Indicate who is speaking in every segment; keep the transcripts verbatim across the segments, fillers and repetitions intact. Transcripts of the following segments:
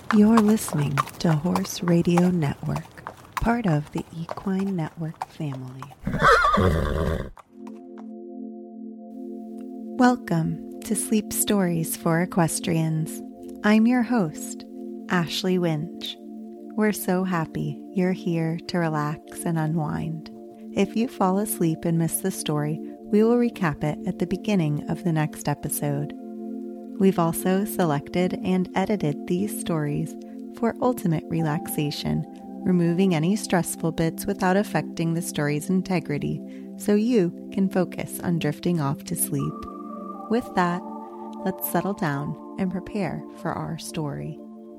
Speaker 1: You're listening to Horse Radio Network, part of the Equine Network family. Welcome to Sleep Stories for Equestrians. I'm your host, Ashley Winch. We're so happy you're here to relax and unwind. If you fall asleep and miss the story, we will recap it at the beginning of the next episode. We've also selected and edited these stories for ultimate relaxation, removing any stressful bits without affecting the story's integrity, so you can focus on drifting off to sleep. With that, let's settle down and prepare for our story.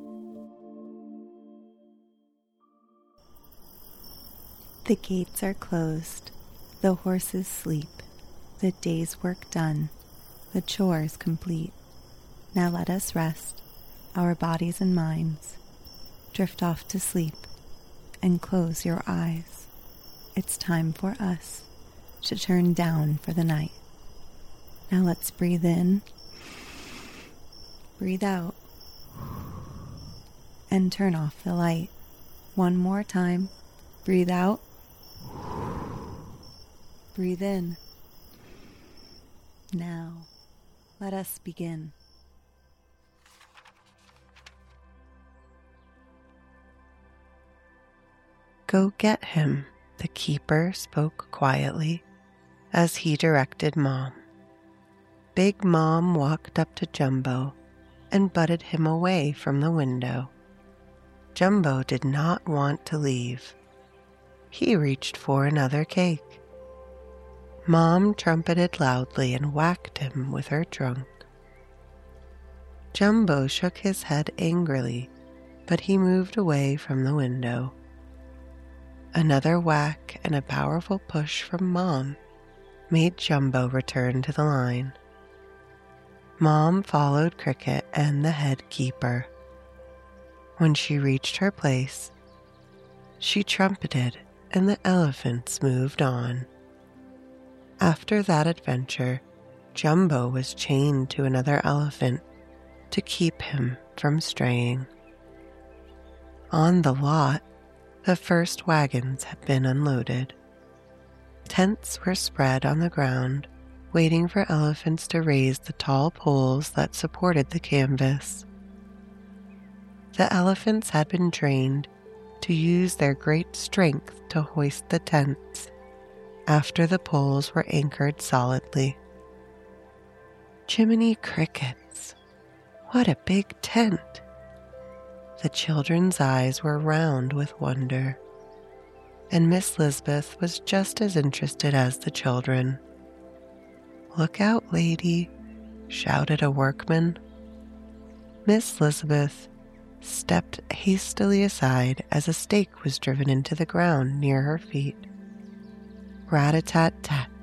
Speaker 1: The gates are closed, the horses sleep, the day's work done, the chores complete. Now let us rest, our bodies and minds. Drift off to sleep and close your eyes. It's time for us to turn down for the night. Now let's breathe in, breathe out, and turn off the light. One more time. Breathe out, breathe in. Now, let us begin.
Speaker 2: Go get him, the keeper spoke quietly as he directed Mom. Big Mom walked up to Jumbo and butted him away from the window. Jumbo did not want to leave. He reached for another cake. Mom trumpeted loudly and whacked him with her trunk. Jumbo shook his head angrily, but he moved away from the window. Another whack and a powerful push from Mom made Jumbo return to the line. Mom followed Cricket and the head keeper. When she reached her place, she trumpeted and the elephants moved on. After that adventure, Jumbo was chained to another elephant to keep him from straying. On the lot, the first wagons had been unloaded. Tents were spread on the ground, waiting for elephants to raise the tall poles that supported the canvas. The elephants had been trained to use their great strength to hoist the tents after the poles were anchored solidly. Jiminy crickets! What a big tent! The children's eyes were round with wonder, and Miss Lisbeth was just as interested as the children. "Look out, lady," shouted a workman. Miss Lisbeth stepped hastily aside as a stake was driven into the ground near her feet. Rat-a-tat-tat.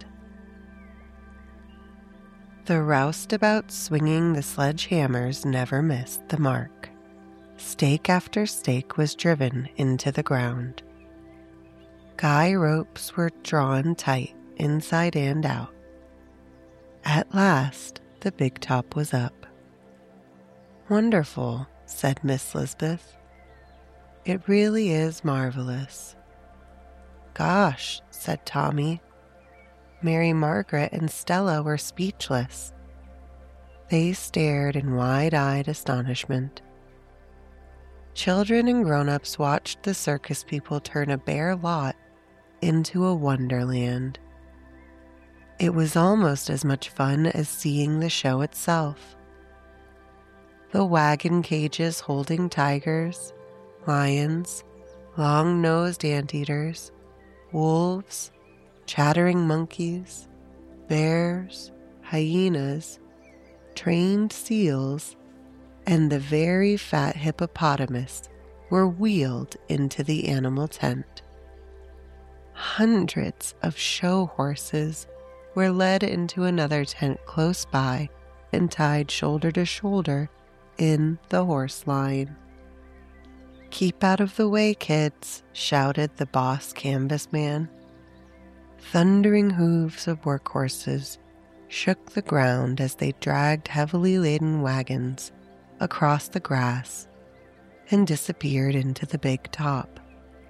Speaker 2: The roustabout swinging the sledgehammers never missed the mark. Stake after stake was driven into the ground. Guy ropes were drawn tight inside and out. At last, the big top was up. "Wonderful," said Miss Lisbeth. "It really is marvelous." "Gosh," said Tommy. Mary Margaret and Stella were speechless. They stared in wide-eyed astonishment. Children and grown-ups watched the circus people turn a bare lot into a wonderland. It was almost as much fun as seeing the show itself. The wagon cages holding tigers, lions, long-nosed anteaters, wolves, chattering monkeys, bears, hyenas, trained seals, and the very fat hippopotamus were wheeled into the animal tent. Hundreds of show horses were led into another tent close by and tied shoulder to shoulder in the horse line. "Keep out of the way, kids," shouted the boss canvas man. Thundering hooves of workhorses shook the ground as they dragged heavily laden wagons across the grass and disappeared into the big top.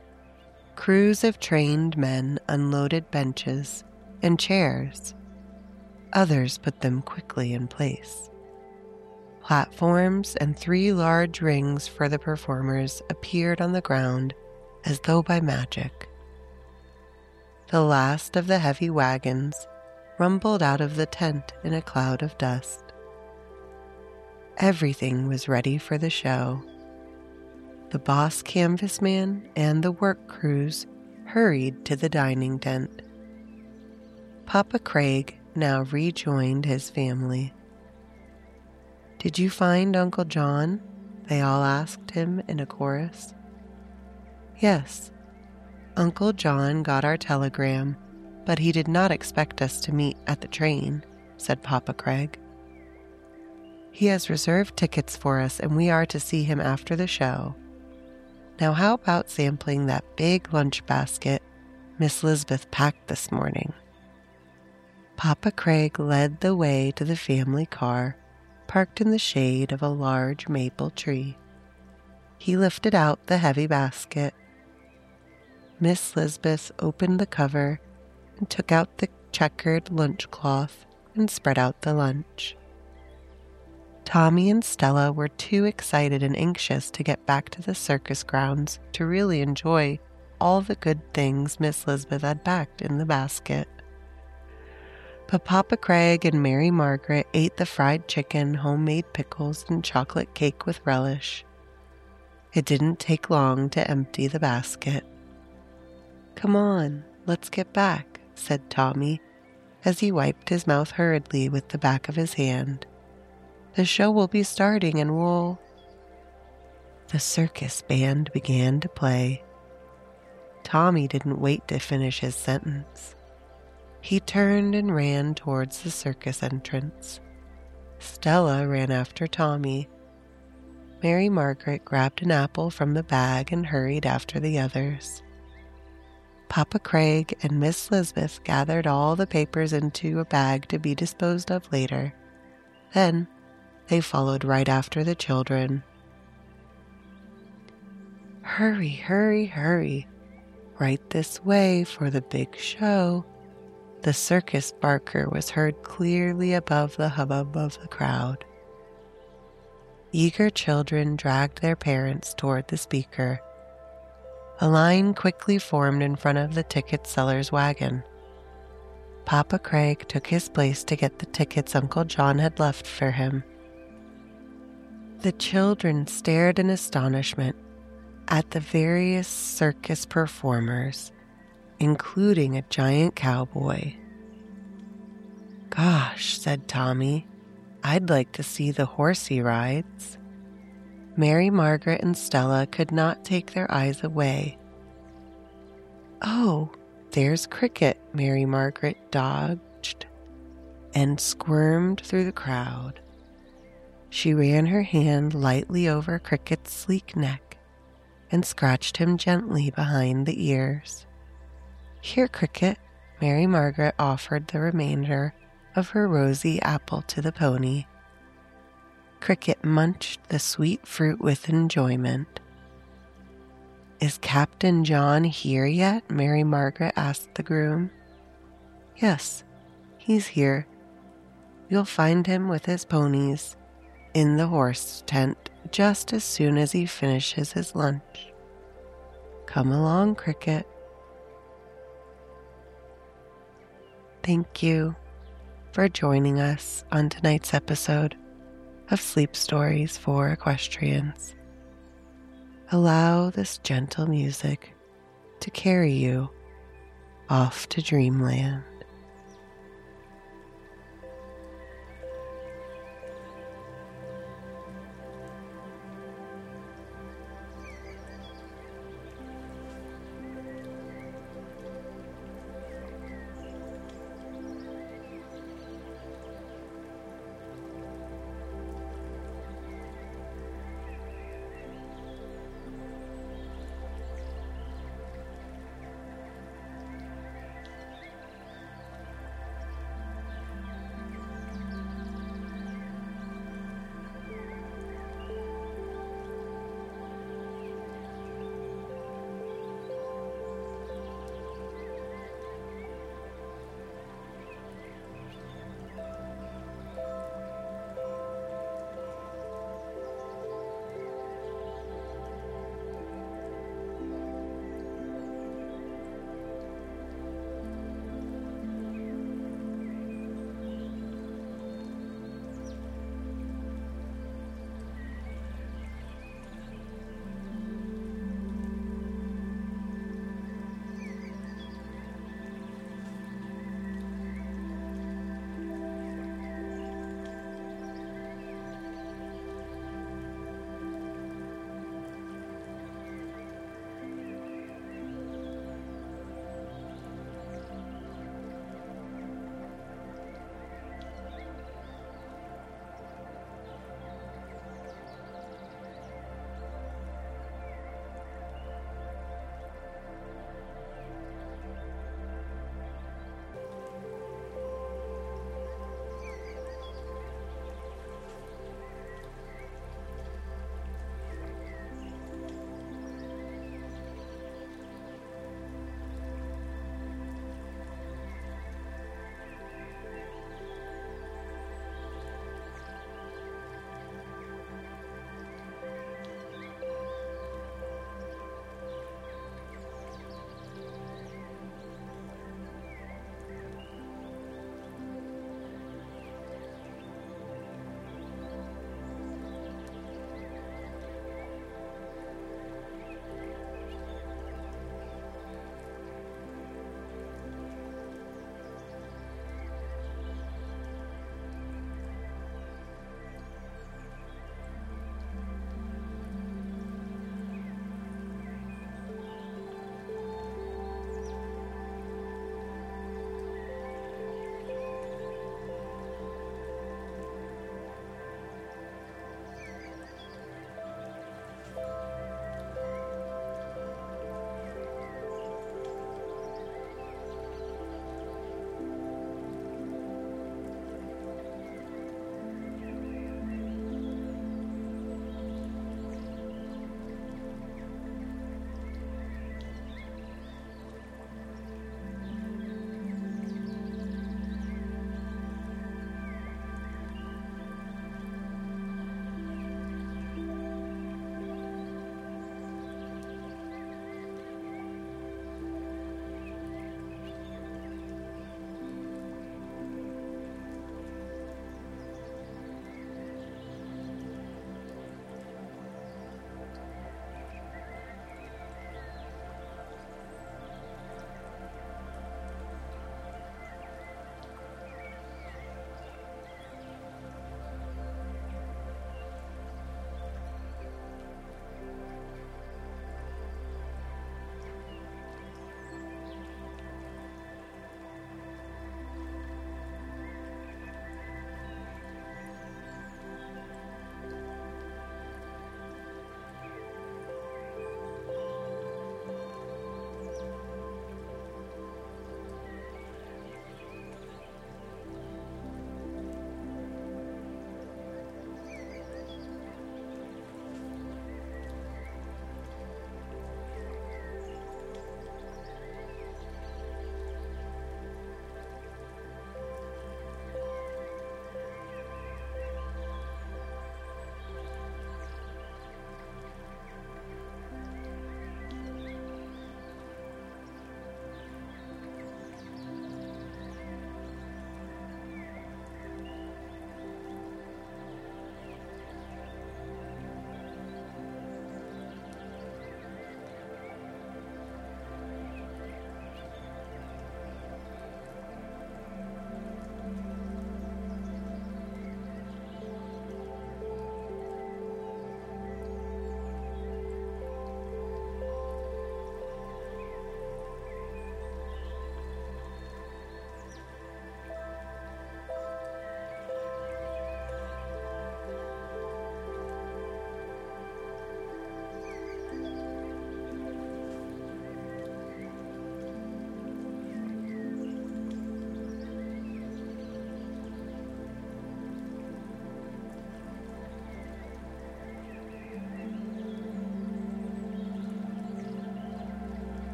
Speaker 2: Crews of trained men unloaded benches and chairs. Others put them quickly in place. Platforms and three large rings for the performers appeared on the ground as though by magic. The last of the heavy wagons rumbled out of the tent in a cloud of dust. Everything was ready for the show. The boss canvas man and the work crews hurried to the dining tent. Papa Craig now rejoined his family. "Did you find Uncle John?" they all asked him in a chorus. "Yes, Uncle John got our telegram, but he did not expect us to meet at the train," said Papa Craig. "He has reserved tickets for us and we are to see him after the show. Now how about sampling that big lunch basket Miss Lisbeth packed this morning?" Papa Craig led the way to the family car, parked in the shade of a large maple tree. He lifted out the heavy basket. Miss Lisbeth opened the cover and took out the checkered lunch cloth and spread out the lunch. Tommy and Stella were too excited and anxious to get back to the circus grounds to really enjoy all the good things Miss Lisbeth had packed in the basket. But Papa Craig and Mary Margaret ate the fried chicken, homemade pickles, and chocolate cake with relish. It didn't take long to empty the basket. "Come on, let's get back," said Tommy, as he wiped his mouth hurriedly with the back of his hand. "The show will be starting and we'll—" The circus band began to play. Tommy didn't wait to finish his sentence. He turned and ran towards the circus entrance. Stella ran after Tommy. Mary Margaret grabbed an apple from the bag and hurried after the others. Papa Craig and Miss Lisbeth gathered all the papers into a bag to be disposed of later. Then they followed right after the children. "Hurry, hurry, hurry. Right this way for the big show." The circus barker was heard clearly above the hubbub of the crowd. Eager children dragged their parents toward the speaker. A line quickly formed in front of the ticket seller's wagon. Papa Craig took his place to get the tickets Uncle John had left for him. The children stared in astonishment at the various circus performers, including a giant cowboy. "Gosh," said Tommy, "I'd like to see the horsey rides." Mary Margaret and Stella could not take their eyes away. "Oh, there's Cricket," Mary Margaret dodged and squirmed through the crowd. She ran her hand lightly over Cricket's sleek neck and scratched him gently behind the ears. "Here, Cricket," Mary Margaret offered the remainder of her rosy apple to the pony. Cricket munched the sweet fruit with enjoyment. "Is Captain John here yet?" Mary Margaret asked the groom. "Yes, he's here. You'll find him with his ponies in the horse tent just as soon as he finishes his lunch. Come along, Cricket." Thank you for joining us on tonight's episode of Sleep Stories for Equestrians. Allow this gentle music to carry you off to dreamland.